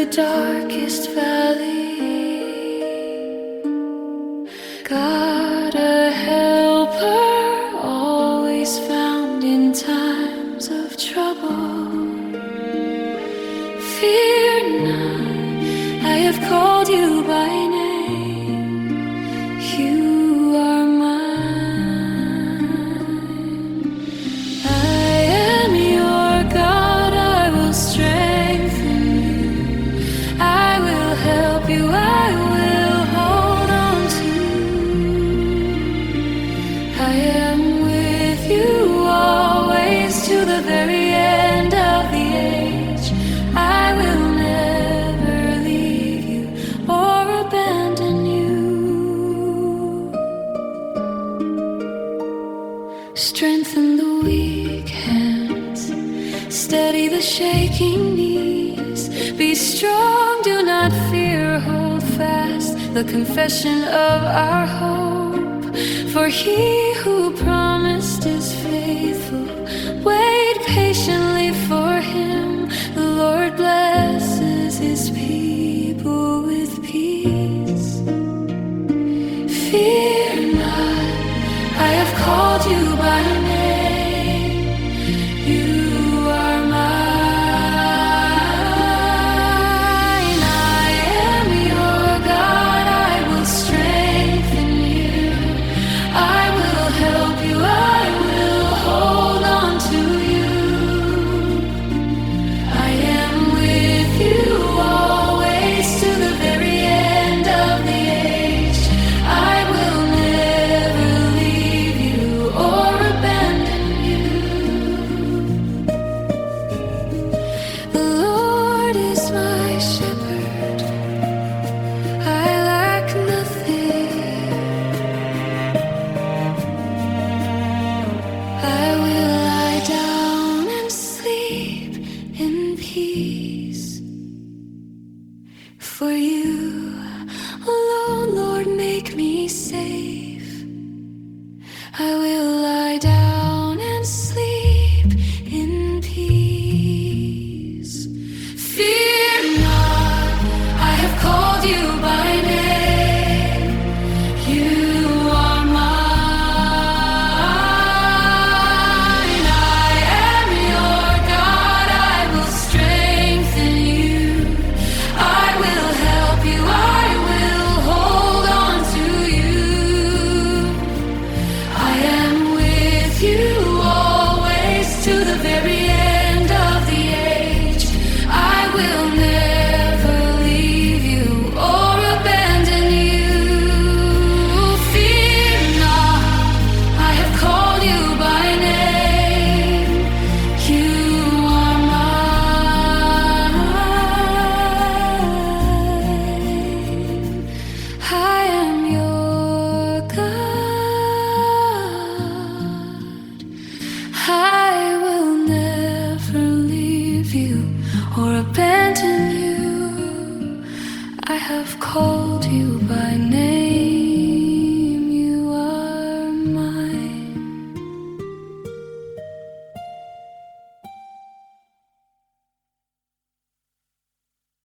the darkest valley. God, a helper, always found in times of trouble. Fear not, I have called you by name. You are mine. I am your God, I will strengthen you. I will help you, I will hold on to you. I am with you always to the very end of the age. I will never leave you or abandon you. Strengthen the weak hands, steady the shaking knees. Be strong, do not fear, hold fast the confession of our hope. For he who promised is faithful. Wait patiently for him. The Lord blesses his people with peace. Fear not, I have called you by name. You are mine. I am your God, I will strengthen you. I will help you, I will hold on to you. I am with you always to the very end of the age. I will never leave you or abandon you. The Lord is my shepherd, I lack nothing. I will lie down and sleep in peace. For you alone, Lord, make me safe. I will lie down and sleep in peace. Fear not, I have called you by name. You are mine. I am your God, I will strengthen you. I will help you, I will hold on to you. I am with you always to the very end of the age. I will never leave you or abandon you. Fear not, I have called you by name. You are mine. I am your God. I will never leave you or abandon you. I have called you by